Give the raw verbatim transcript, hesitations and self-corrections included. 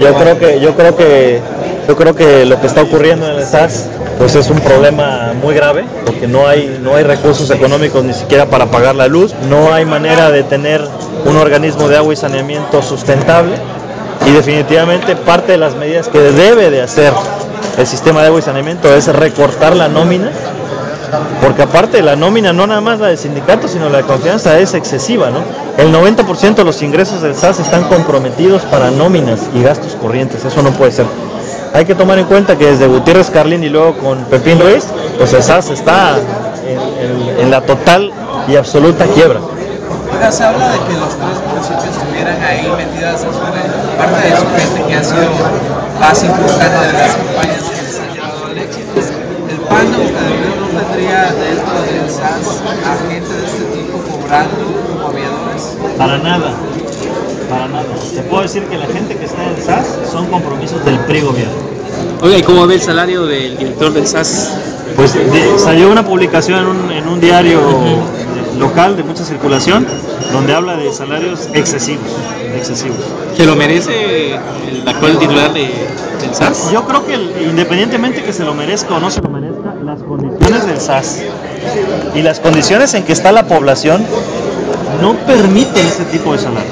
yo creo que, yo creo que, yo creo que lo que está ocurriendo en el S A S, pues es un problema muy grave, porque no hay, no hay recursos económicos ni siquiera para pagar la luz, no hay manera de tener un organismo de agua y saneamiento sustentable, y definitivamente parte de las medidas que debe de hacer el sistema de agua y saneamiento es recortar la nómina, porque aparte la nómina, no nada más la del sindicato, sino la de confianza, es excesiva, ¿no? El noventa por ciento de los ingresos del S A S están comprometidos para nóminas y gastos corrientes, eso no puede ser. Hay que tomar en cuenta que desde Gutiérrez Carlín y luego con Pepín Ruiz, pues el S A S está en, en, en la total y absoluta quiebra. Oiga, se habla de que los tres municipios estuvieran ahí metidas en su, parte de su gente que ha sido base importante de las campañas que les han llevado al éxito. ¿El P A N no tendría dentro del S A S a gente de este tipo cobrando como aviadores? Para nada, para nada. Te puedo decir que la gente que está en el S A S son compromisos del P R I gobierno. Oiga, ¿y cómo ve el salario del director del S A S? Pues de, salió una publicación en un, en un diario local de mucha circulación donde habla de salarios excesivos, excesivos. ¿Se lo merece el actual titular de, del S A S? Yo creo que el, independientemente que se lo merezca o no se lo merezca, las condiciones del S A S y las condiciones en que está la población no permiten ese tipo de salario.